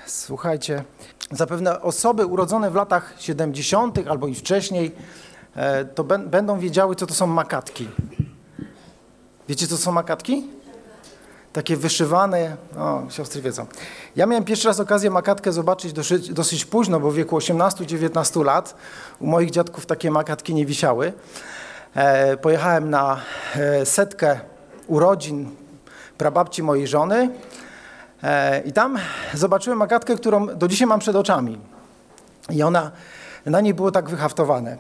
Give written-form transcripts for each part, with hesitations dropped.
Słuchajcie, zapewne osoby urodzone w latach 70. albo i wcześniej to będą wiedziały, co to są makatki. Wiecie, co to są makatki? Takie wyszywane, siostry wiedzą. Ja miałem pierwszy raz okazję makatkę zobaczyć dosyć późno, bo w wieku 18-19 lat. U moich dziadków takie makatki nie wisiały. Pojechałem na setkę urodzin prababci mojej żony i tam zobaczyłem makatkę, którą do dzisiaj mam przed oczami. I na niej było tak wyhaftowane.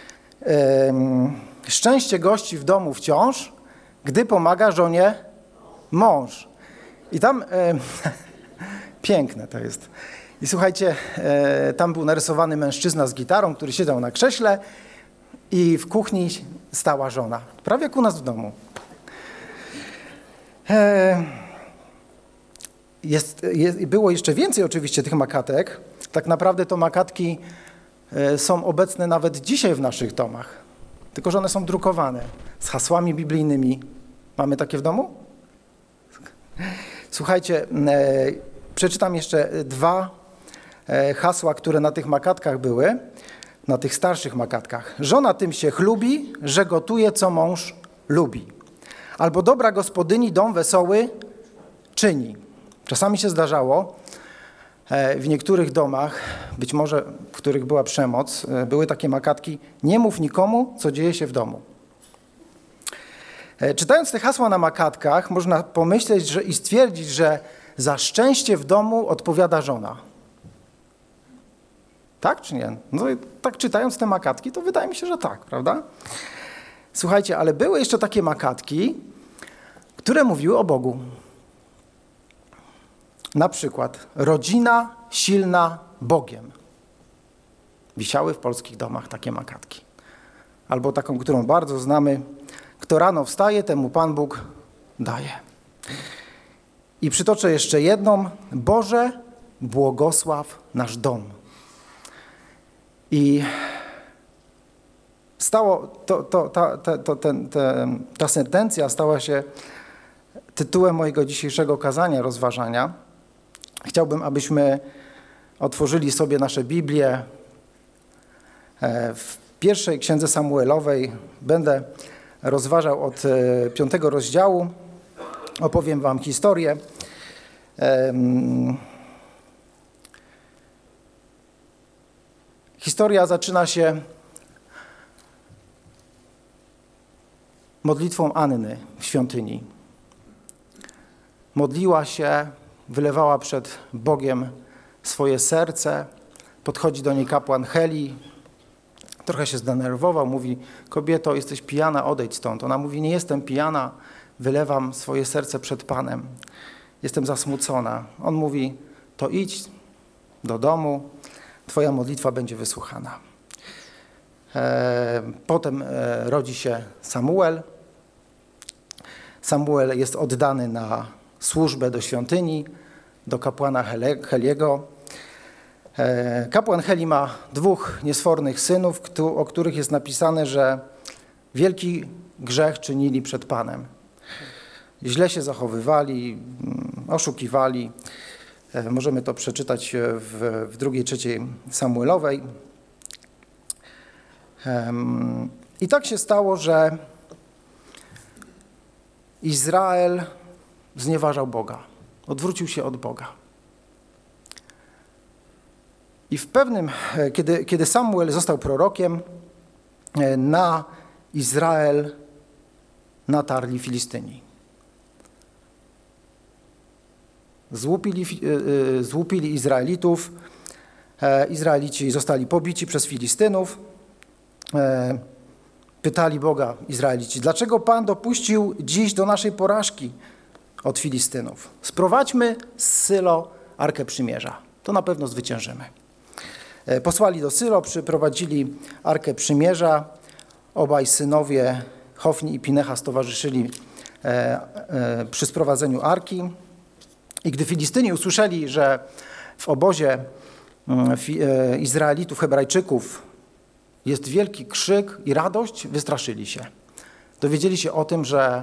Szczęście gości w domu wciąż, gdy pomaga żonie mąż. I tam, piękne to jest. I słuchajcie, tam był narysowany mężczyzna z gitarą, który siedział na krześle i w kuchni stała żona. Prawie jak u nas w domu. Było jeszcze więcej oczywiście tych makatek. Tak naprawdę to makatki są obecne nawet dzisiaj w naszych domach. Tylko że one są drukowane z hasłami biblijnymi. Mamy takie w domu? Słuchajcie, przeczytam jeszcze dwa hasła, które na tych makatkach były, na tych starszych makatkach. Żona tym się chlubi, że gotuje, co mąż lubi. Albo dobra gospodyni dom wesoły czyni. Czasami się zdarzało w niektórych domach, być może w których była przemoc, były takie makatki: nie mów nikomu, co dzieje się w domu. Czytając te hasła na makatkach, można pomyśleć i stwierdzić, że za szczęście w domu odpowiada żona. Tak czy nie? No, tak czytając te makatki, to wydaje mi się, że tak, prawda? Słuchajcie, ale były jeszcze takie makatki, które mówiły o Bogu. Na przykład rodzina silna Bogiem. Wisiały w polskich domach takie makatki. Albo taką, którą bardzo znamy: kto rano wstaje, temu Pan Bóg daje. I przytoczę jeszcze jedną: Boże, błogosław nasz dom. I ta sentencja stała się tytułem mojego dzisiejszego kazania, rozważania. Chciałbym, abyśmy otworzyli sobie nasze Biblię. W pierwszej księdze Samuelowej będę rozważał od 5 rozdziału. Opowiem wam historię. Historia zaczyna się modlitwą Anny w świątyni. Modliła się, wylewała przed Bogiem swoje serce. Podchodzi do niej kapłan Heli. Trochę się zdenerwował, mówi: kobieto, jesteś pijana, odejdź stąd. Ona mówi: nie jestem pijana, wylewam swoje serce przed Panem. Jestem zasmucona. On mówi: to idź do domu, twoja modlitwa będzie wysłuchana. Potem rodzi się Samuel. Samuel jest oddany na służbę do świątyni, do kapłana Heliego. Kapłan Heli ma 2 niesfornych synów, o których jest napisane, że wielki grzech czynili przed Panem. Źle się zachowywali, oszukiwali. Możemy to przeczytać w 2-3 Samuelowej. I tak się stało, że Izrael znieważał Boga, odwrócił się od Boga. I w pewnym, kiedy Samuel został prorokiem, na Izrael natarli Filistyni. Złupili Izraelitów. Izraelici zostali pobici przez Filistynów. Pytali Boga Izraelici: dlaczego Pan dopuścił dziś do naszej porażki od Filistynów? Sprowadźmy z Sylo Arkę Przymierza. To na pewno zwyciężymy. Posłali do Sylo, przyprowadzili Arkę Przymierza. Obaj synowie, Hofni i Pinechas, towarzyszyli przy sprowadzeniu Arki. I gdy Filistyni usłyszeli, że w obozie Izraelitów, Hebrajczyków jest wielki krzyk i radość, wystraszyli się. Dowiedzieli się o tym, że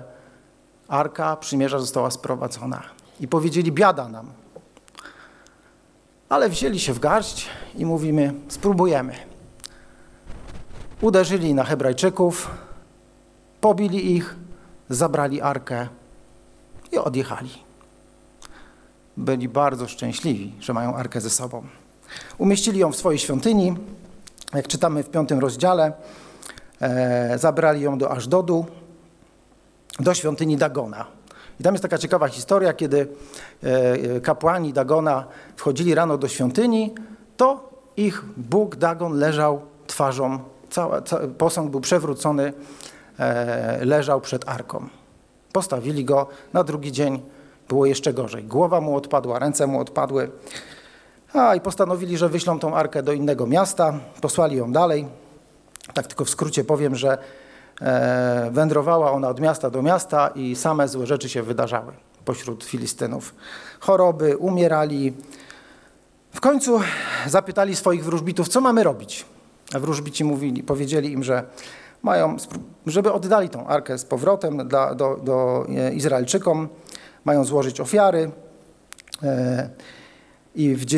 Arka Przymierza została sprowadzona. I powiedzieli: biada nam. Ale wzięli się w garść i mówimy, spróbujemy. Uderzyli na Hebrajczyków, pobili ich, zabrali arkę i odjechali. Byli bardzo szczęśliwi, że mają arkę ze sobą. Umieścili ją w swojej świątyni, jak czytamy w 5 rozdziale, zabrali ją do Aszdodu, do świątyni Dagona. I tam jest taka ciekawa historia, kiedy kapłani Dagona wchodzili rano do świątyni, to ich Bóg Dagon leżał twarzą, posąg był przewrócony, leżał przed arką. Postawili go, na drugi dzień było jeszcze gorzej. Głowa mu odpadła, ręce mu odpadły. I postanowili, że wyślą tą arkę do innego miasta, posłali ją dalej. Tak tylko w skrócie powiem, że wędrowała ona od miasta do miasta i same złe rzeczy się wydarzały pośród Filistynów. Choroby, umierali. W końcu zapytali swoich wróżbitów, co mamy robić. A wróżbici powiedzieli im, że żeby oddali tą arkę z powrotem do Izraelczykom, mają złożyć ofiary. I w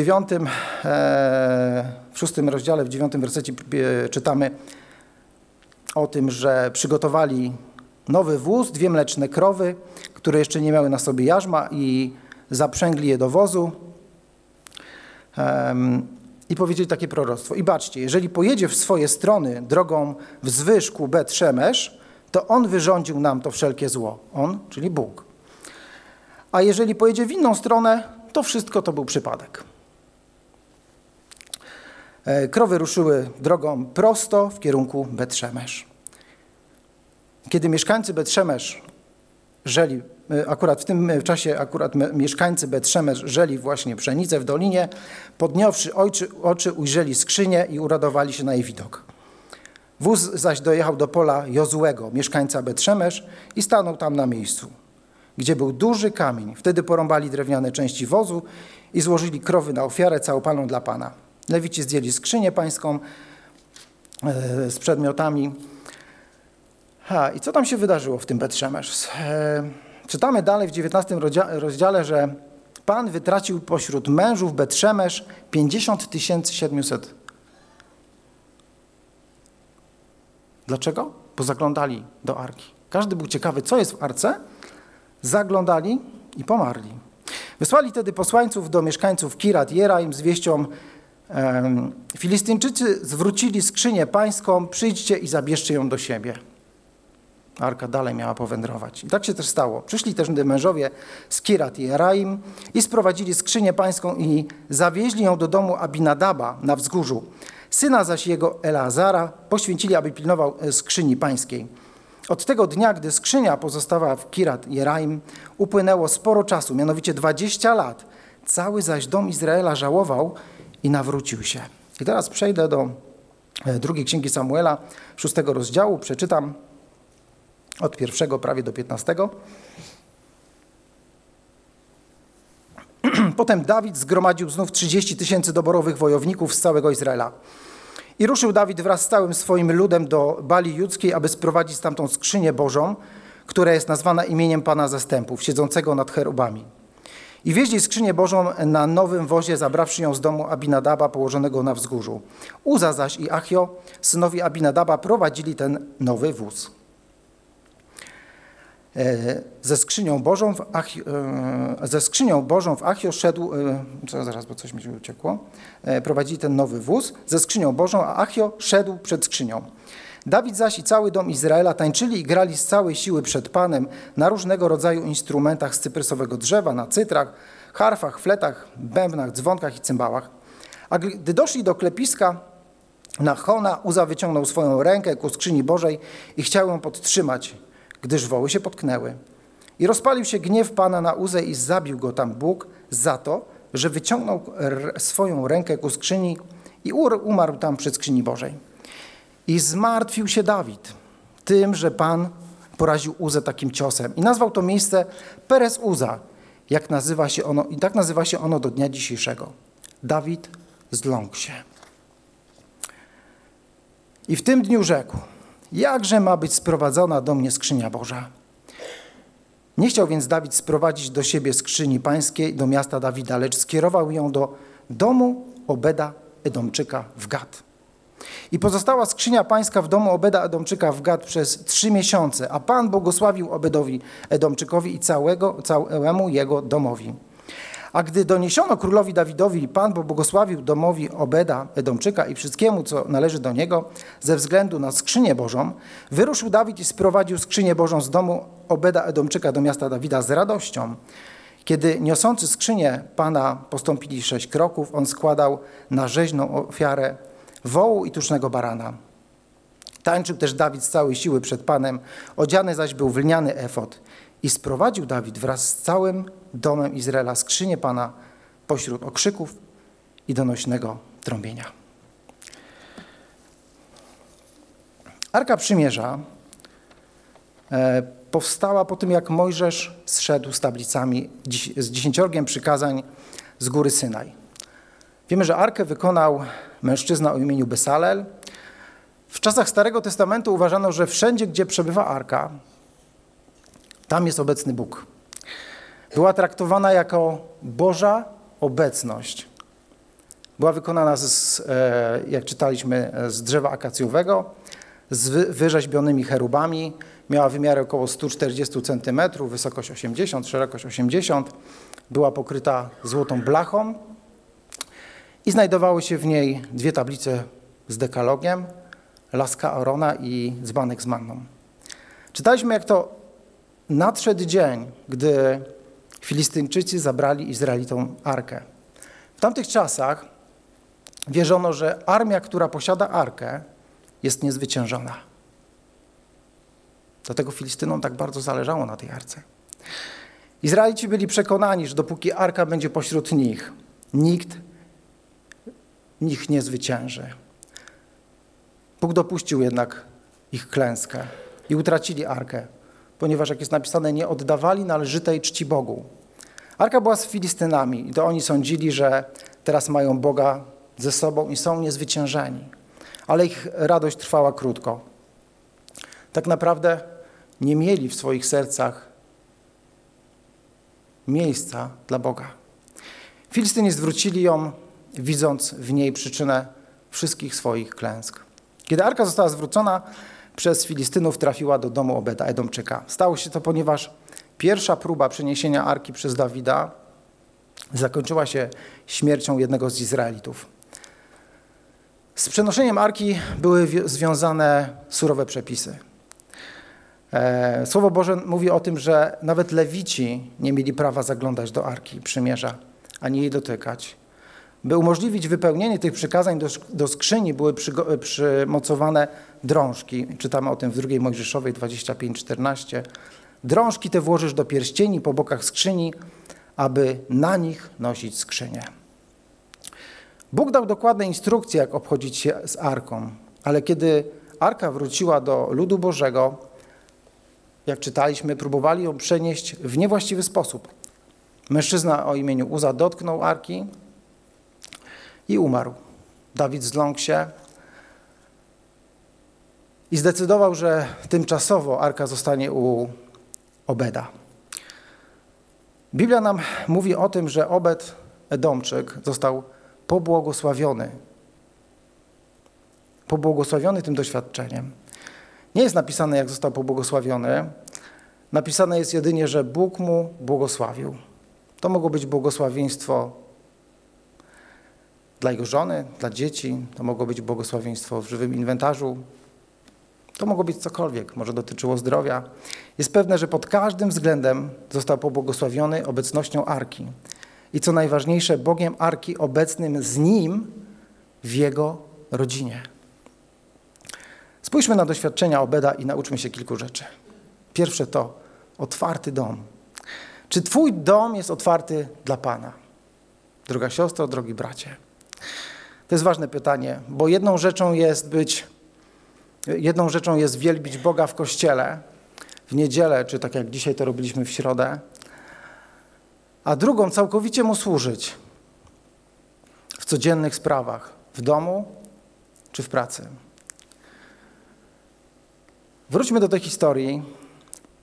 6 rozdziale, w 9 wersecie czytamy o tym, że przygotowali nowy wóz, 2 mleczne krowy, które jeszcze nie miały na sobie jarzma i zaprzęgli je do wozu. I powiedzieli takie proroctwo. I baczcie, jeżeli pojedzie w swoje strony drogą wzwyż ku Bet-Szemesz, to on wyrządził nam to wszelkie zło. On, czyli Bóg. A jeżeli pojedzie w inną stronę, to wszystko to był przypadek. Krowy ruszyły drogą prosto w kierunku Bet-Szemesz. Kiedy mieszkańcy Bet-Szemesz żeli, akurat w tym czasie mieszkańcy Bet-Szemesz żeli właśnie pszenicę w dolinie, podniosłszy oczy ujrzeli skrzynię i uradowali się na jej widok. Wóz zaś dojechał do pola Jozuego, mieszkańca Bet-Szemesz, i stanął tam na miejscu, gdzie był duży kamień. Wtedy porąbali drewniane części wozu i złożyli krowy na ofiarę całopalną dla Pana. Lewici zdjęli skrzynię pańską z przedmiotami. I co tam się wydarzyło w tym Bet-Szemesz? Czytamy dalej w 19 rozdziale, że Pan wytracił pośród mężów Bet-Szemesz 50 700. Dlaczego? Bo zaglądali do arki. Każdy był ciekawy, co jest w arce. Zaglądali i pomarli. Wysłali wtedy posłańców do mieszkańców Kirat Jeraim z wieścią: Filistyńczycy zwrócili skrzynię pańską, przyjdźcie i zabierzcie ją do siebie. Arka dalej miała powędrować. I tak się też stało. Przyszli też mężowie z Kirat Jeraim i sprowadzili skrzynię pańską i zawieźli ją do domu Abinadaba na wzgórzu. Syna zaś jego Eleazara poświęcili, aby pilnował skrzyni pańskiej. Od tego dnia, gdy skrzynia pozostała w Kirat Jeraim, upłynęło sporo czasu, mianowicie 20 lat. Cały zaś dom Izraela żałował i nawrócił się. I teraz przejdę do drugiej księgi Samuela, 6 rozdziału. Przeczytam od 1 prawie do 15. Potem Dawid zgromadził znów 30 000 doborowych wojowników z całego Izraela. I ruszył Dawid wraz z całym swoim ludem do Bali Judzkiej, aby sprowadzić stamtąd skrzynię Bożą, która jest nazwana imieniem Pana Zastępów, siedzącego nad cherubami. I wieźli skrzynię Bożą na nowym wozie, zabrawszy ją z domu Abinadaba położonego na wzgórzu. Uza zaś i Achio, synowi Abinadaba, prowadzili ten nowy wóz. Ze skrzynią Bożą w Achio szedł, zaraz, bo coś mi się uciekło, prowadzili ten nowy wóz, ze skrzynią Bożą, a Achio szedł przed skrzynią. Dawid zaś i cały dom Izraela tańczyli i grali z całej siły przed Panem na różnego rodzaju instrumentach z cyprysowego drzewa, na cytrach, harfach, fletach, bębnach, dzwonkach i cymbałach. A gdy doszli do klepiska Nachona, Uza wyciągnął swoją rękę ku skrzyni Bożej i chciał ją podtrzymać, gdyż woły się potknęły. I rozpalił się gniew Pana na Uzę i zabił go tam Bóg za to, że wyciągnął swoją rękę ku skrzyni i umarł tam przy skrzyni Bożej. I zmartwił się Dawid tym, że Pan poraził Uzę takim ciosem. I nazwał to miejsce Perez Uza, jak nazywa się ono, i tak nazywa się ono do dnia dzisiejszego. Dawid zląkł się. I w tym dniu rzekł: jakże ma być sprowadzona do mnie skrzynia Boża? Nie chciał więc Dawid sprowadzić do siebie skrzyni pańskiej do miasta Dawida, lecz skierował ją do w domu Obeda Edomczyka w Gat. I pozostała skrzynia pańska w domu Obeda Edomczyka w Gat przez 3 miesiące, a Pan błogosławił Obedowi Edomczykowi i całemu jego domowi. A gdy doniesiono królowi Dawidowi, Pan pobłogosławił domowi Obeda Edomczyka i wszystkiemu, co należy do niego, ze względu na skrzynię Bożą, wyruszył Dawid i sprowadził skrzynię Bożą z domu Obeda Edomczyka do miasta Dawida z radością. Kiedy niosący skrzynię Pana postąpili 6 kroków, on składał na rzeźną ofiarę wołu i tucznego barana. Tańczył też Dawid z całej siły przed Panem, odziany zaś był w lniany efod. I sprowadził Dawid wraz z całym domem Izraela skrzynię Pana pośród okrzyków i donośnego trąbienia. Arka Przymierza powstała po tym, jak Mojżesz zszedł z tablicami, z 10 przykazań z góry Synaj. Wiemy, że arkę wykonał mężczyzna o imieniu Besalel. W czasach Starego Testamentu uważano, że wszędzie, gdzie przebywa arka, tam jest obecny Bóg. Była traktowana jako Boża obecność. Była wykonana, jak czytaliśmy, z drzewa akacjowego, z wyrzeźbionymi cherubami. Miała wymiary około 140 cm, wysokość 80, szerokość 80. Była pokryta złotą blachą i znajdowały się w niej 2 tablice z dekalogiem, laska Arona i dzbanek z manną. Czytaliśmy, jak to nadszedł dzień, gdy Filistyńczycy zabrali Izraelitom arkę. W tamtych czasach wierzono, że armia, która posiada arkę, jest niezwyciężona. Dlatego Filistynom tak bardzo zależało na tej arce. Izraelici byli przekonani, że dopóki arka będzie pośród nich, nikt ich nie zwycięży. Bóg dopuścił jednak ich klęskę i utracili arkę, ponieważ, jak jest napisane, nie oddawali należytej czci Bogu. Arka była z Filistynami i to oni sądzili, że teraz mają Boga ze sobą i są niezwyciężeni. Ale ich radość trwała krótko. Tak naprawdę nie mieli w swoich sercach miejsca dla Boga. Filistyni zwrócili ją, widząc w niej przyczynę wszystkich swoich klęsk. Kiedy arka została zwrócona przez Filistynów, trafiła do domu Obeda Edomczyka. Stało się to, ponieważ pierwsza próba przeniesienia arki przez Dawida zakończyła się śmiercią jednego z Izraelitów. Z przenoszeniem arki były związane surowe przepisy. Słowo Boże mówi o tym, że nawet Lewici nie mieli prawa zaglądać do Arki Przymierza, ani jej dotykać. By umożliwić wypełnienie tych przykazań, do skrzyni były przymocowane drążki. Czytamy o tym w 2 Mojżeszowej 25:14. Drążki te włożysz do pierścieni po bokach skrzyni, aby na nich nosić skrzynię. Bóg dał dokładne instrukcje, jak obchodzić się z Arką, ale kiedy Arka wróciła do ludu Bożego, jak czytaliśmy, próbowali ją przenieść w niewłaściwy sposób. Mężczyzna o imieniu Uza dotknął Arki i umarł. Dawid zląkł się i zdecydował, że tymczasowo Arka zostanie u Obeda. Biblia nam mówi o tym, że Obed Edomczyk został pobłogosławiony tym doświadczeniem. Nie jest napisane, jak został pobłogosławiony. Napisane jest jedynie, że Bóg mu błogosławił. To mogło być błogosławieństwo dla jego żony, dla dzieci. To mogło być błogosławieństwo w żywym inwentarzu. To mogło być cokolwiek, może dotyczyło zdrowia. Jest pewne, że pod każdym względem został pobłogosławiony obecnością Arki. I co najważniejsze, Bogiem Arki obecnym z nim w jego rodzinie. Spójrzmy na doświadczenia Obeda i nauczmy się kilku rzeczy. Pierwsze to otwarty dom. Czy twój dom jest otwarty dla Pana? Droga siostro, drogi bracie. To jest ważne pytanie, bo jedną rzeczą jest wielbić Boga w kościele, w niedzielę, czy tak jak dzisiaj to robiliśmy w środę, a drugą całkowicie Mu służyć w codziennych sprawach, w domu czy w pracy. Wróćmy do tej historii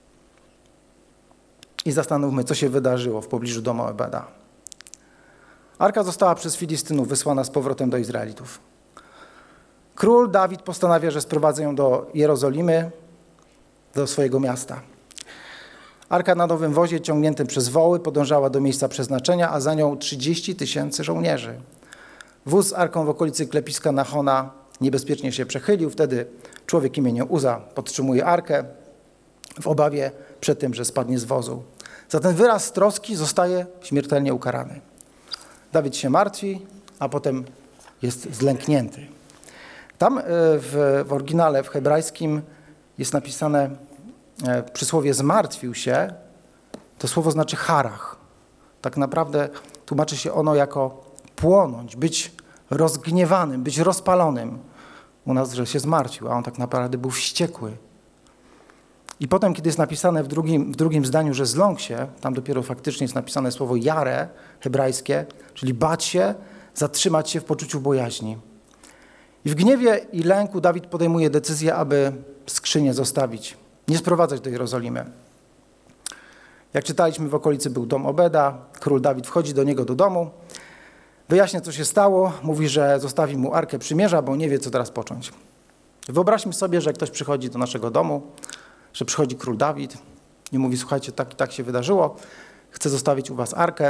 i zastanówmy, co się wydarzyło w pobliżu domu Obeda. Arka została przez Filistynów wysłana z powrotem do Izraelitów. Król Dawid postanawia, że sprowadzę ją do Jerozolimy, do swojego miasta. Arka na nowym wozie ciągniętym przez woły podążała do miejsca przeznaczenia, a za nią 30 000 żołnierzy. Wóz z arką w okolicy klepiska Nachona niebezpiecznie się przechylił. Wtedy człowiek imieniem Uza podtrzymuje arkę w obawie przed tym, że spadnie z wozu. Za ten wyraz troski zostaje śmiertelnie ukarany. Dawid się martwi, a potem jest zlęknięty. Tam w oryginale, w hebrajskim jest napisane przysłowie zmartwił się. To słowo znaczy harach. Tak naprawdę tłumaczy się ono jako płonąć, być rozgniewanym, być rozpalonym. U nas, że się zmartwił, a on tak naprawdę był wściekły. I potem, kiedy jest napisane w drugim zdaniu, że zląkł się, tam dopiero faktycznie jest napisane słowo jare hebrajskie, czyli bać się, zatrzymać się w poczuciu bojaźni. I w gniewie i lęku Dawid podejmuje decyzję, aby skrzynię zostawić, nie sprowadzać do Jerozolimy. Jak czytaliśmy, w okolicy był dom Obeda, król Dawid wchodzi do niego do domu, wyjaśnia, co się stało, mówi, że zostawi mu Arkę Przymierza, bo nie wie, co teraz począć. Wyobraźmy sobie, że ktoś przychodzi do naszego domu, że przychodzi król Dawid i mówi, słuchajcie, tak i tak się wydarzyło, chcę zostawić u was Arkę.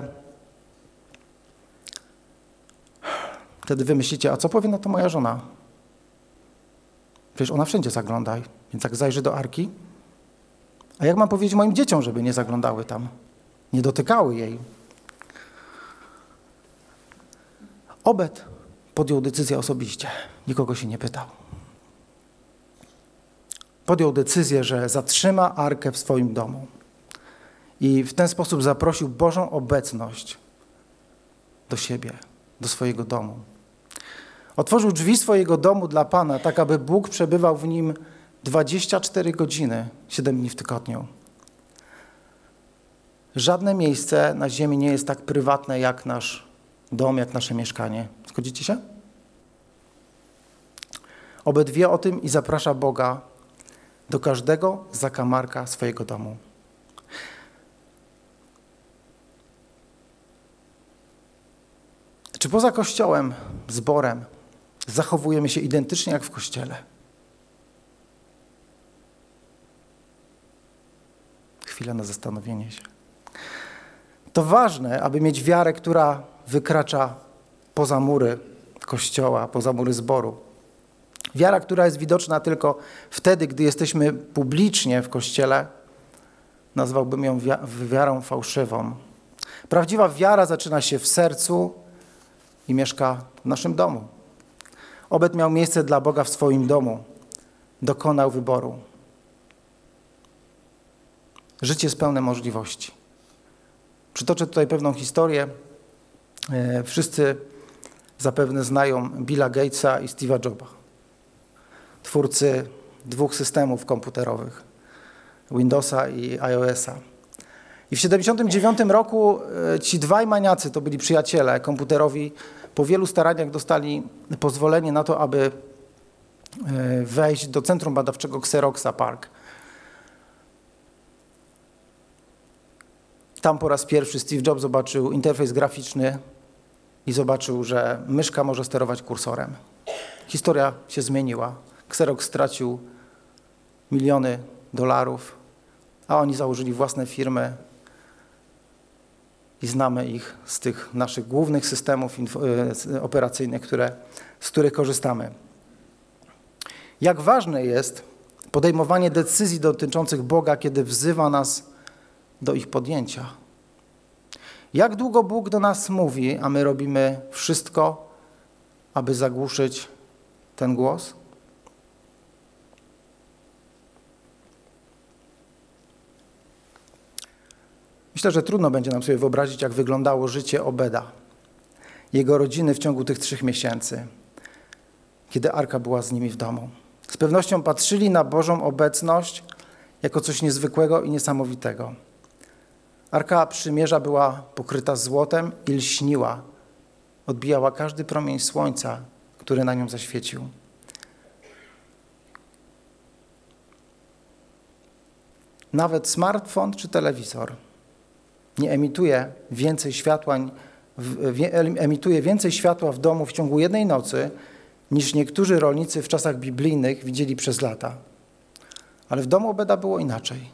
Wtedy wy myślicie, a co powie na to moja żona? Przecież ona wszędzie zagląda, więc jak zajrzy do Arki, a jak mam powiedzieć moim dzieciom, żeby nie zaglądały tam, nie dotykały jej? Obed podjął decyzję osobiście, nikogo się nie pytał. Podjął decyzję, że zatrzyma Arkę w swoim domu i w ten sposób zaprosił Bożą obecność do siebie, do swojego domu. Otworzył drzwi swojego domu dla Pana, tak aby Bóg przebywał w nim 24 godziny, 7 dni w tygodniu. Żadne miejsce na ziemi nie jest tak prywatne jak nasz dom, jak nasze mieszkanie. Zgodzicie się? Obed wie o tym i zaprasza Boga do każdego zakamarka swojego domu. Czy poza Kościołem, zborem, zachowujemy się identycznie jak w Kościele? Chwila na zastanowienie się. To ważne, aby mieć wiarę, która wykracza poza mury Kościoła, poza mury zboru. Wiara, która jest widoczna tylko wtedy, gdy jesteśmy publicznie w Kościele, nazwałbym ją wiarą fałszywą. Prawdziwa wiara zaczyna się w sercu i mieszka w naszym domu. Obed miał miejsce dla Boga w swoim domu. Dokonał wyboru. Życie jest pełne możliwości. Przytoczę tutaj pewną historię. Wszyscy zapewne znają Billa Gatesa i Steve'a Jobsa, twórcy 2 systemów komputerowych, Windowsa i iOS-a. I w 1979 roku ci dwaj maniacy, to byli przyjaciele komputerowi, po wielu staraniach dostali pozwolenie na to, aby wejść do centrum badawczego Xeroxa Park. Tam po raz pierwszy Steve Jobs zobaczył interfejs graficzny i zobaczył, że myszka może sterować kursorem. Historia się zmieniła. Xerox stracił miliony dolarów, a oni założyli własne firmy i znamy ich z tych naszych głównych systemów operacyjnych, z których korzystamy. Jak ważne jest podejmowanie decyzji dotyczących Boga, kiedy wzywa nas do ich podjęcia. Jak długo Bóg do nas mówi, a my robimy wszystko, aby zagłuszyć ten głos? Myślę, że trudno będzie nam sobie wyobrazić, jak wyglądało życie Obeda, jego rodziny w ciągu tych 3 miesięcy, kiedy Arka była z nimi w domu. Z pewnością patrzyli na Bożą obecność jako coś niezwykłego i niesamowitego. Arka Przymierza była pokryta złotem i lśniła. Odbijała każdy promień słońca, który na nią zaświecił. Nawet smartfon czy telewizor nie emituje więcej światła emituje więcej światła w domu w ciągu jednej nocy, niż niektórzy rolnicy w czasach biblijnych widzieli przez lata. Ale w domu Obeda było inaczej.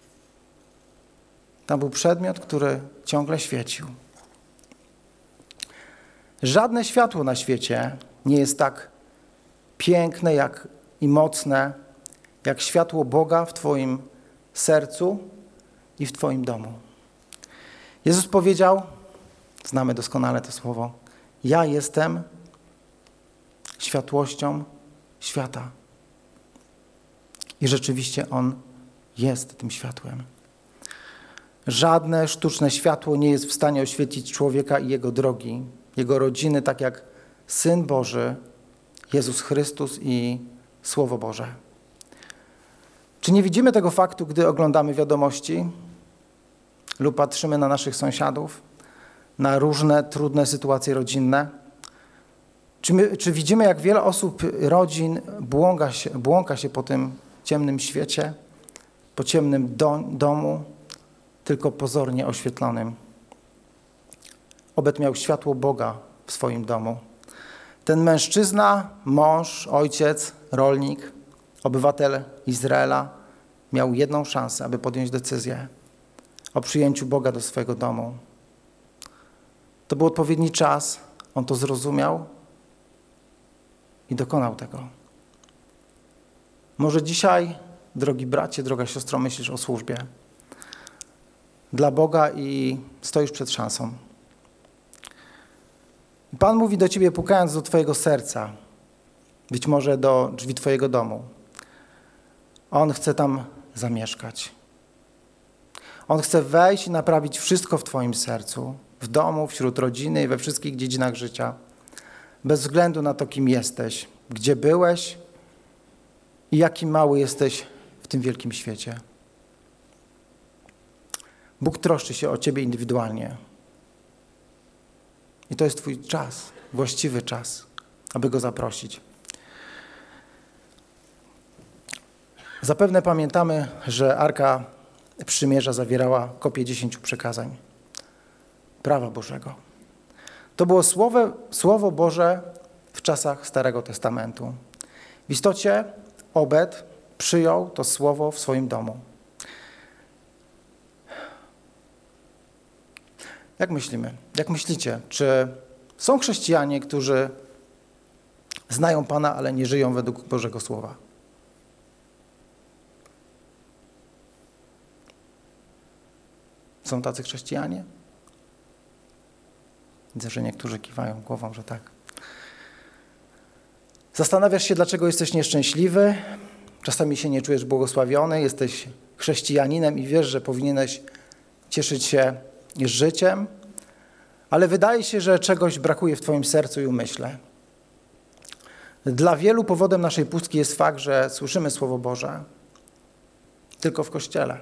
Tam był przedmiot, który ciągle świecił. Żadne światło na świecie nie jest tak piękne i mocne, jak światło Boga w Twoim sercu i w Twoim domu. Jezus powiedział, znamy doskonale to słowo, ja jestem światłością świata. I rzeczywiście On jest tym światłem. Żadne sztuczne światło nie jest w stanie oświetlić człowieka i jego drogi, jego rodziny, tak jak Syn Boży, Jezus Chrystus i Słowo Boże. Czy nie widzimy tego faktu, gdy oglądamy wiadomości lub patrzymy na naszych sąsiadów, na różne trudne sytuacje rodzinne? Czy widzimy, jak wiele osób, rodzin błąka się po tym ciemnym świecie, po ciemnym domu, tylko pozornie oświetlonym? Obed miał światło Boga w swoim domu. Ten mężczyzna, mąż, ojciec, rolnik, obywatel Izraela miał jedną szansę, aby podjąć decyzję o przyjęciu Boga do swojego domu. To był odpowiedni czas, on to zrozumiał i dokonał tego. Może dzisiaj, drogi bracie, droga siostro, myślisz o służbie dla Boga i stoisz przed szansą. Pan mówi do ciebie, pukając do twojego serca, być może do drzwi twojego domu. On chce tam zamieszkać. On chce wejść i naprawić wszystko w twoim sercu, w domu, wśród rodziny i we wszystkich dziedzinach życia. Bez względu na to, kim jesteś, gdzie byłeś i jaki mały jesteś w tym wielkim świecie. Bóg troszczy się o ciebie indywidualnie. I to jest twój czas, właściwy czas, aby Go zaprosić. Zapewne pamiętamy, że Arka Przymierza zawierała kopię 10 przykazań, prawa Bożego. To było Słowo Boże w czasach Starego Testamentu. W istocie Obed przyjął to słowo w swoim domu. Jak myślimy? Jak myślicie? Czy są chrześcijanie, którzy znają Pana, ale nie żyją według Bożego Słowa? Są tacy chrześcijanie? Widzę, że niektórzy kiwają głową, że tak. Zastanawiasz się, dlaczego jesteś nieszczęśliwy? Czasami się nie czujesz błogosławiony, jesteś chrześcijaninem i wiesz, że powinieneś cieszyć się życiem, ale wydaje się, że czegoś brakuje w twoim sercu i umyśle. Dla wielu powodem naszej pustki jest fakt, że słyszymy Słowo Boże tylko w Kościele.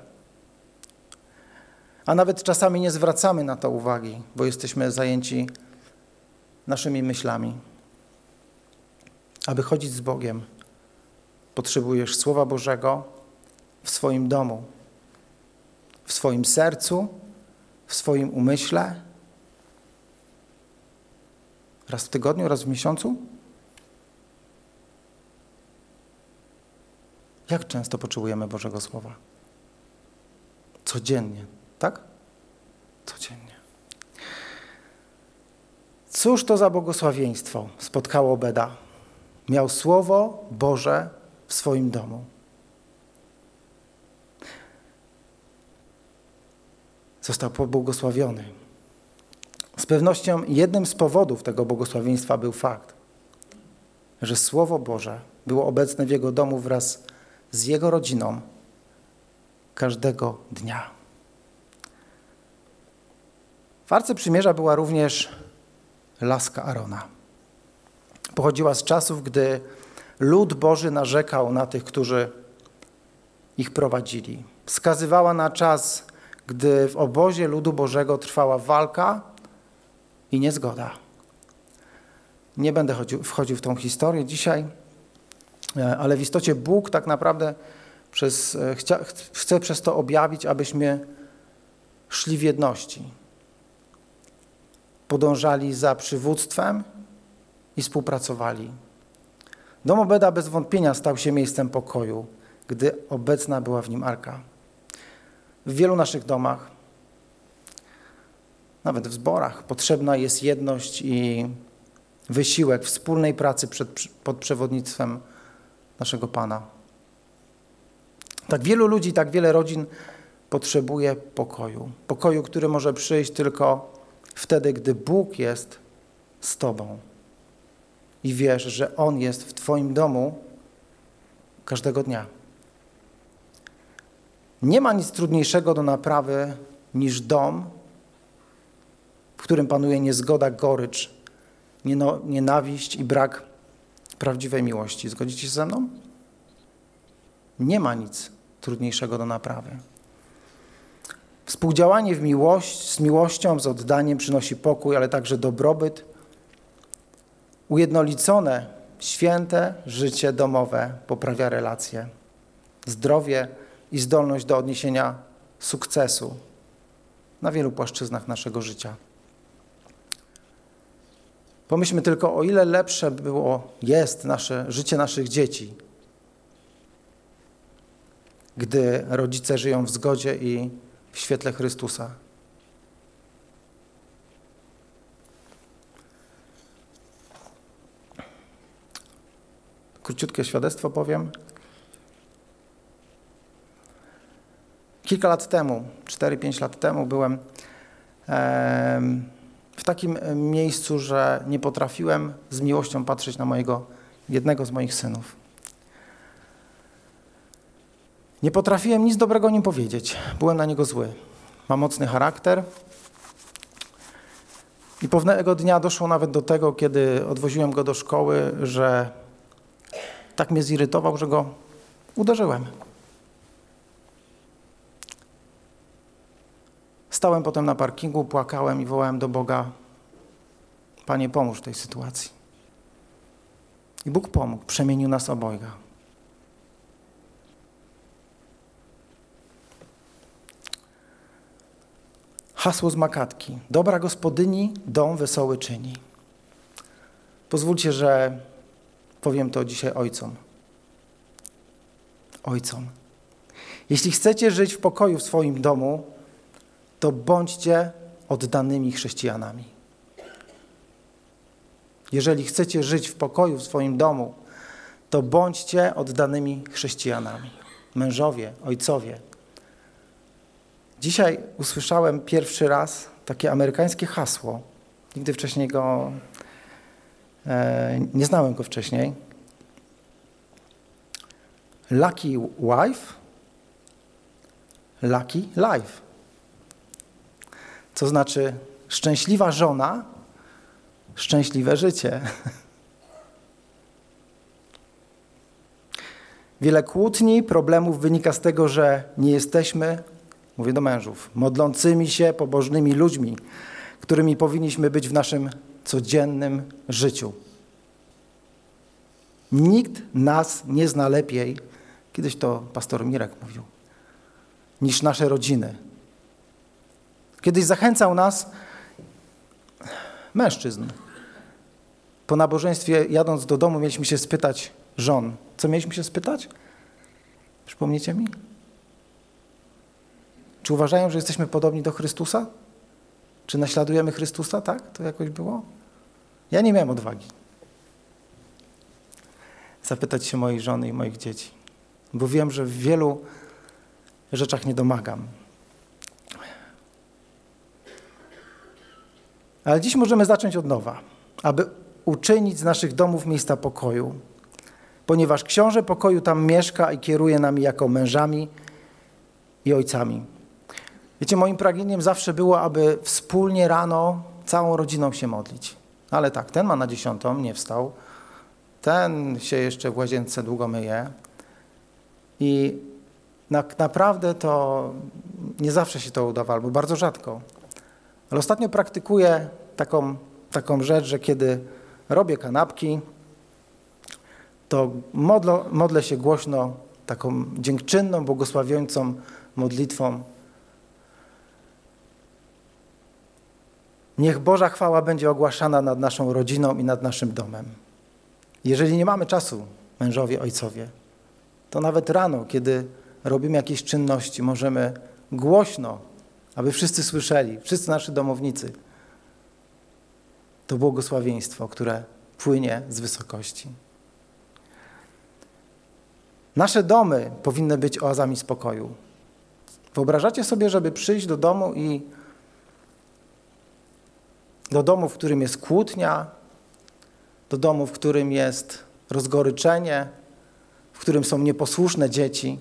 A nawet czasami nie zwracamy na to uwagi, bo jesteśmy zajęci naszymi myślami. Aby chodzić z Bogiem, potrzebujesz Słowa Bożego w swoim domu, w swoim sercu, w swoim umyśle. Raz w tygodniu, raz w miesiącu? Jak często potrzebujemy Bożego Słowa? Codziennie, tak? Codziennie. Cóż to za błogosławieństwo spotkało Obeda? Miał Słowo Boże w swoim domu. Został pobłogosławiony. Z pewnością jednym z powodów tego błogosławieństwa był fakt, że Słowo Boże było obecne w jego domu wraz z jego rodziną każdego dnia. W Arce Przymierza była również laska Arona. Pochodziła z czasów, gdy lud Boży narzekał na tych, którzy ich prowadzili. Wskazywała na czas, gdy w obozie ludu Bożego trwała walka i niezgoda. Nie będę wchodził w tą historię dzisiaj, ale w istocie Bóg tak naprawdę chce przez to objawić, abyśmy szli w jedności. podążali za przywództwem i współpracowali. Dom Obeda bez wątpienia stał się miejscem pokoju, gdy obecna była w nim arka. W wielu naszych domach, nawet w zborach, potrzebna jest jedność i wysiłek wspólnej pracy pod przewodnictwem naszego Pana. Tak wielu ludzi, tak wiele rodzin potrzebuje pokoju. Pokoju, który może przyjść tylko wtedy, gdy Bóg jest z tobą i wiesz, że On jest w twoim domu każdego dnia. Nie ma nic trudniejszego do naprawy niż dom, w którym panuje niezgoda, gorycz, nienawiść i brak prawdziwej miłości. Zgodzicie się ze mną? Nie ma nic trudniejszego do naprawy. Współdziałanie z miłością, z oddaniem przynosi pokój, ale także dobrobyt. Ujednolicone, święte życie domowe poprawia relacje, zdrowie i zdolność do odniesienia sukcesu na wielu płaszczyznach naszego życia. Pomyślmy tylko, o ile lepsze jest życie naszych dzieci, gdy rodzice żyją w zgodzie i w świetle Chrystusa. Króciutkie świadectwo powiem. Kilka lat temu, 4-5 lat temu byłem w takim miejscu, że nie potrafiłem z miłością patrzeć na jednego z moich synów. Nie potrafiłem nic dobrego o nim powiedzieć. Byłem na niego zły. Ma mocny charakter. I pewnego dnia doszło nawet do tego, kiedy odwoziłem go do szkoły, że tak mnie zirytował, że go uderzyłem. Stałem potem na parkingu, płakałem i wołałem do Boga: Panie, pomóż w tej sytuacji. I Bóg pomógł, przemienił nas obojga. Hasło z Makatki. Dobra gospodyni dom wesoły czyni. Pozwólcie, że powiem to dzisiaj ojcom. Ojcom. Jeśli chcecie żyć w pokoju w swoim domu, to bądźcie oddanymi chrześcijanami. Jeżeli chcecie żyć w pokoju w swoim domu, to bądźcie oddanymi chrześcijanami. Mężowie, ojcowie. Dzisiaj usłyszałem pierwszy raz takie amerykańskie hasło. Nigdy wcześniej nie znałem go wcześniej. Lucky wife, lucky life. Co znaczy szczęśliwa żona, szczęśliwe życie. Wiele kłótni, problemów wynika z tego, że nie jesteśmy, mówię do mężów, modlącymi się, pobożnymi ludźmi, którymi powinniśmy być w naszym codziennym życiu. Nikt nas nie zna lepiej, kiedyś to pastor Mirek mówił, niż nasze rodziny. Kiedyś zachęcał nas, mężczyzn. Po nabożeństwie, jadąc do domu, mieliśmy się spytać żon. Co mieliśmy się spytać? Przypomniecie mi? Czy uważają, że jesteśmy podobni do Chrystusa? Czy naśladujemy Chrystusa? Tak? To jakoś było? Ja nie miałem odwagi zapytać się mojej żony i moich dzieci, bo wiem, że w wielu rzeczach nie domagam. Ale dziś możemy zacząć od nowa, aby uczynić z naszych domów miejsca pokoju, ponieważ Książę Pokoju tam mieszka i kieruje nami jako mężami i ojcami. Wiecie, moim pragnieniem zawsze było, aby wspólnie rano całą rodziną się modlić. Ale tak, ten ma na 10, nie wstał, ten się jeszcze w łazience długo myje i naprawdę to nie zawsze się to udawa, albo bardzo rzadko. Ale ostatnio praktykuję taką rzecz, że kiedy robię kanapki, to modlę się głośno taką dziękczynną, błogosławiącą modlitwą. Niech Boża chwała będzie ogłaszana nad naszą rodziną i nad naszym domem. Jeżeli nie mamy czasu, mężowie, ojcowie, to nawet rano, kiedy robimy jakieś czynności, możemy głośno, aby wszyscy słyszeli, wszyscy nasi domownicy, to błogosławieństwo, które płynie z wysokości. Nasze domy powinny być oazami spokoju. Wyobrażacie sobie, żeby przyjść do domu w którym jest kłótnia, do domu, w którym jest rozgoryczenie, w którym są nieposłuszne dzieci?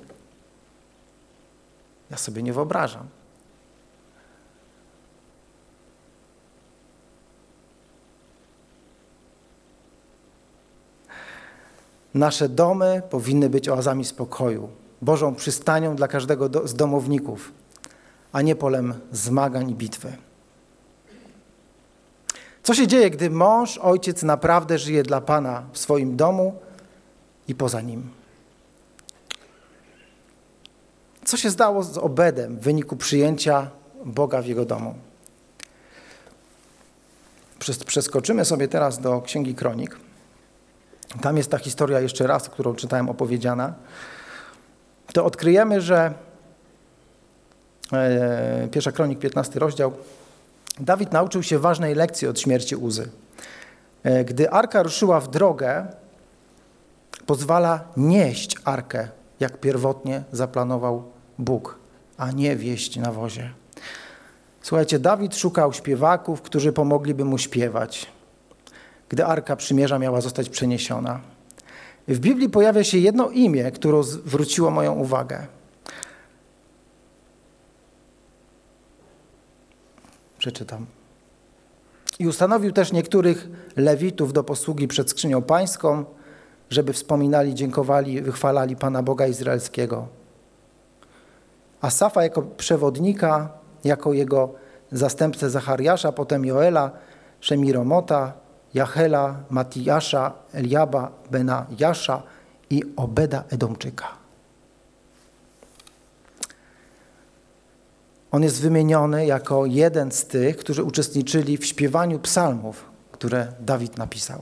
Ja sobie nie wyobrażam. Nasze domy powinny być oazami spokoju, Bożą przystanią dla każdego z domowników, a nie polem zmagań i bitwy. Co się dzieje, gdy mąż, ojciec naprawdę żyje dla Pana w swoim domu i poza nim? Co się stało z Obedem w wyniku przyjęcia Boga w jego domu? Przeskoczymy sobie teraz do Księgi Kronik. Tam jest ta historia jeszcze raz, którą czytałem, opowiedziana. To odkryjemy, że 1 Kronik, 15 rozdział, Dawid nauczył się ważnej lekcji od śmierci Uzy. Gdy arka ruszyła w drogę, pozwala nieść arkę, jak pierwotnie zaplanował Bóg, a nie wieść na wozie. Słuchajcie, Dawid szukał śpiewaków, którzy pomogliby mu śpiewać, gdy Arka Przymierza miała zostać przeniesiona. W Biblii pojawia się jedno imię, które zwróciło moją uwagę. Przeczytam. I ustanowił też niektórych Lewitów do posługi przed skrzynią pańską, żeby wspominali, dziękowali, wychwalali Pana Boga Izraelskiego. Asafa jako przewodnika, jako jego zastępcę Zachariasza, potem Joela, Szemiromota, Jachela, Matijasza, Eliaba, Benajasza i Obeda Edomczyka. On jest wymieniony jako jeden z tych, którzy uczestniczyli w śpiewaniu psalmów, które Dawid napisał.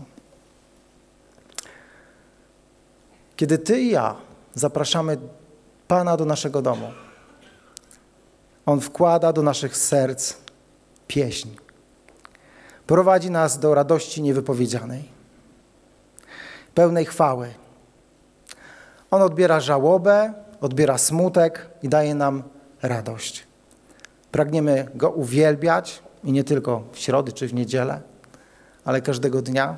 Kiedy ty i ja zapraszamy Pana do naszego domu, On wkłada do naszych serc pieśń. Prowadzi nas do radości niewypowiedzianej, pełnej chwały. On odbiera żałobę, odbiera smutek i daje nam radość. Pragniemy Go uwielbiać i nie tylko w środę czy w niedzielę, ale każdego dnia.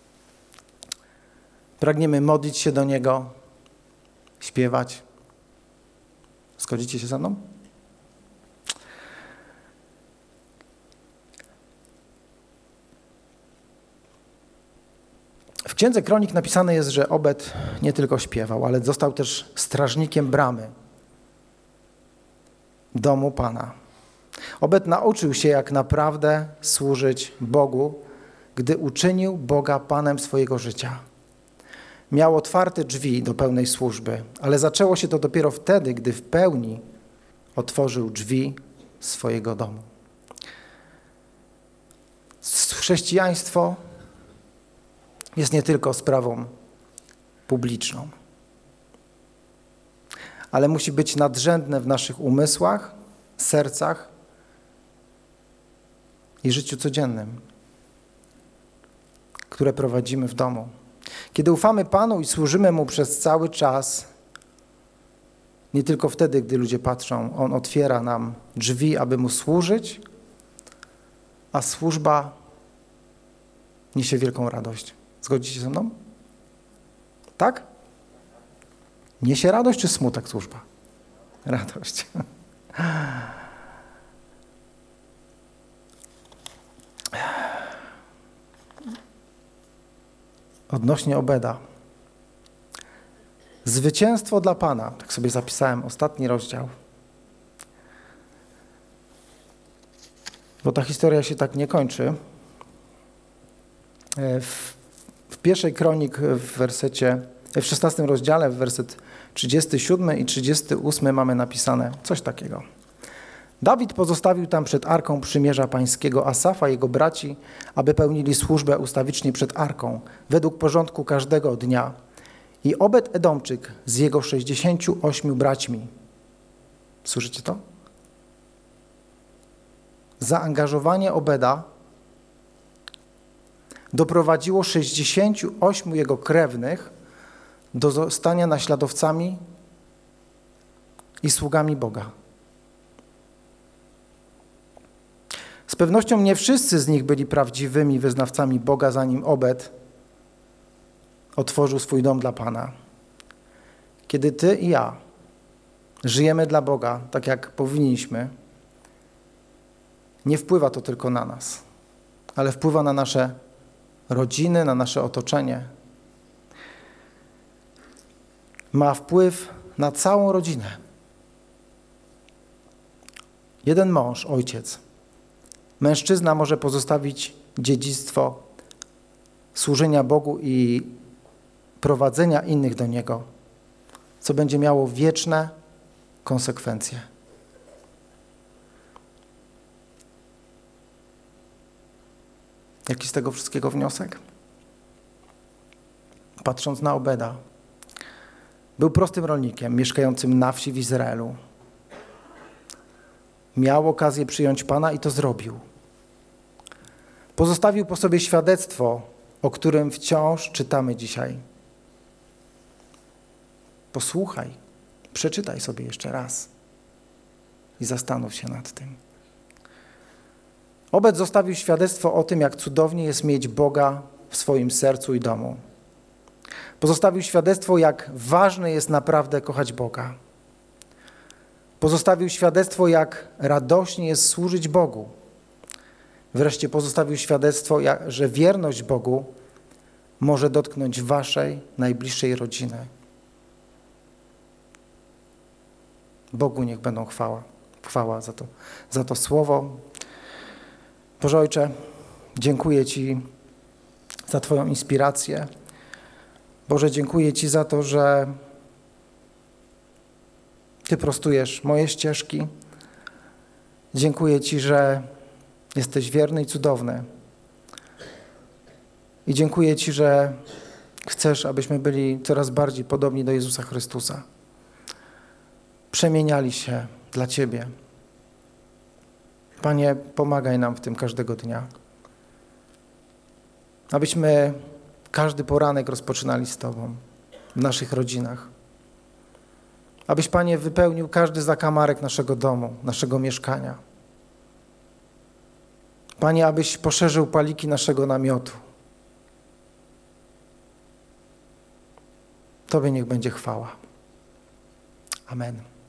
Pragniemy modlić się do Niego, śpiewać. Zgodzicie się ze mną? W Księdze Kronik napisane jest, że Obed nie tylko śpiewał, ale został też strażnikiem bramy domu Pana. Obed nauczył się, jak naprawdę służyć Bogu, gdy uczynił Boga Panem swojego życia. Miał otwarte drzwi do pełnej służby, ale zaczęło się to dopiero wtedy, gdy w pełni otworzył drzwi swojego domu. Chrześcijaństwo jest nie tylko sprawą publiczną, ale musi być nadrzędne w naszych umysłach, sercach i życiu codziennym, które prowadzimy w domu. Kiedy ufamy Panu i służymy Mu przez cały czas, nie tylko wtedy, gdy ludzie patrzą, On otwiera nam drzwi, aby Mu służyć, a służba niesie wielką radość. Zgodzicie się ze mną? Tak? Niesie radość czy smutek służba? Radość. Odnośnie Obeda. Zwycięstwo dla Pana. Tak sobie zapisałem, ostatni rozdział. Bo ta historia się tak nie kończy. W pierwszej Kronik w 16 rozdziale, w werset 37 i 38 mamy napisane coś takiego. Dawid pozostawił tam przed Arką Przymierza Pańskiego Asafa i jego braci, aby pełnili służbę ustawicznie przed Arką, według porządku każdego dnia. I Obed-Edomczyk z jego 68 braćmi. Słyszycie to? Zaangażowanie Obeda doprowadziło 68 jego krewnych do zostania naśladowcami i sługami Boga. Z pewnością nie wszyscy z nich byli prawdziwymi wyznawcami Boga, zanim Obed otworzył swój dom dla Pana. Kiedy ty i ja żyjemy dla Boga, tak jak powinniśmy, nie wpływa to tylko na nas, ale wpływa na nasze rodziny, na nasze otoczenie. Ma wpływ na całą rodzinę. Jeden mąż, ojciec, mężczyzna może pozostawić dziedzictwo służenia Bogu i prowadzenia innych do Niego, co będzie miało wieczne konsekwencje. Jaki z tego wszystkiego wniosek? Patrząc na Obeda, był prostym rolnikiem mieszkającym na wsi w Izraelu. Miał okazję przyjąć Pana i to zrobił. Pozostawił po sobie świadectwo, o którym wciąż czytamy dzisiaj. Posłuchaj, przeczytaj sobie jeszcze raz i zastanów się nad tym. Obed zostawił świadectwo o tym, jak cudownie jest mieć Boga w swoim sercu i domu. Pozostawił świadectwo, jak ważne jest naprawdę kochać Boga. Pozostawił świadectwo, jak radośnie jest służyć Bogu. Wreszcie pozostawił świadectwo, że wierność Bogu może dotknąć waszej najbliższej rodziny. Bogu niech będą chwała za to słowo. Boże Ojcze, dziękuję Ci za Twoją inspirację. Boże, dziękuję Ci za to, że Ty prostujesz moje ścieżki. Dziękuję Ci, że jesteś wierny i cudowny. I dziękuję Ci, że chcesz, abyśmy byli coraz bardziej podobni do Jezusa Chrystusa. Przemieniali się dla Ciebie. Panie, pomagaj nam w tym każdego dnia. Abyśmy każdy poranek rozpoczynali z Tobą w naszych rodzinach. Abyś, Panie, wypełnił każdy zakamarek naszego domu, naszego mieszkania. Panie, abyś poszerzył paliki naszego namiotu. Tobie niech będzie chwała. Amen.